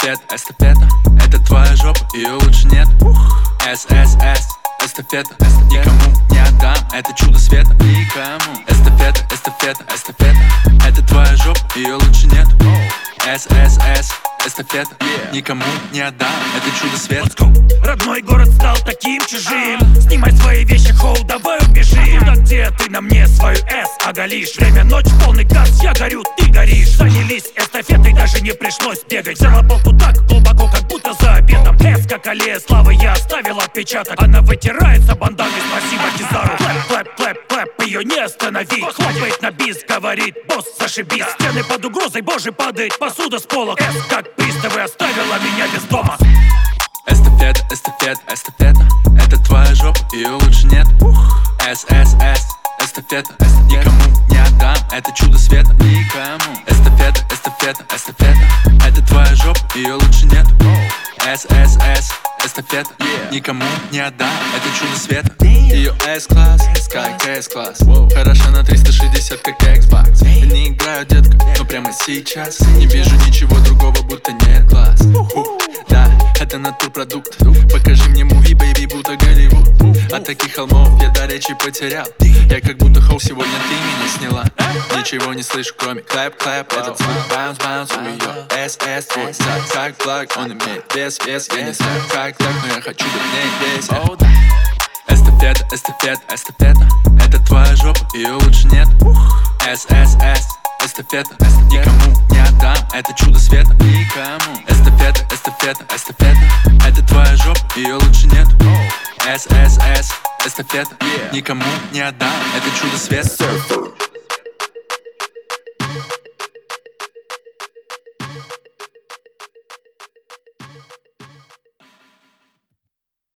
эстафета, это твоя жопа, ее лучше нет. ССС, эстафета, никому не отдам, это чудо света. Никому. Эстафета, эстафета, это твоя жопа, ее лучше нет. ССС, эстафета, никому не отдам, это чудо света. Родной город стал таким чужим. Снимай свои вещи, хоу, давай убежим. Туда, где ты на мне свою S оголишь. Время ночь, полный газ, я горю, ты горишь. Занялись эстафетой, даже не пришлось бегать. Взяла болту так глубоко, как будто за обедом. S как аллея славы, я оставил отпечаток. Она вытирается банданой, спасибо Кизару. Клэп, клэп, клэп, ее не остановить. Хлопает на бис, говорит, босс, зашибись. Стены под угрозой, боже, падает посуда с полок. S как приставы, оставила меня без дома. Эстафета, эстафета, это твоя жопа, ее лучше нет. ССС, эстафета, никому не отдам, это чудо света. Никому. Эстафета, эстафета, это твоя жопа, ее лучше нет. ССС, эстафета, никому не отдам, это чудо света. Ее S-класс, как S-класс, хороша на 360, как Xbox. Не играю, детка, но прямо сейчас не вижу ничего другого, будто нет глаз. Да, это натурпродукт. Покажи мне муви, бэйби, будто Голливуд. От таких холмов я до речи потерял. Я как будто хоу, сегодня ты меня сняла. Ничего не слышу, кроме клэп-клэп. Этот звук баунс-баунс, у ее SS. Твой сад как плаг, он имеет вес. Я не знаю как так, но я хочу быть не весь. Эстафета, эстафета, это твоя жопа, ее лучше нет. ССС, эстафета, никому не отдам, это чудо света. Никому. Эстафета, эстафета, это твоя жопа, ее лучше нет. ССС, эстафета, никому не отдам, это чудо света.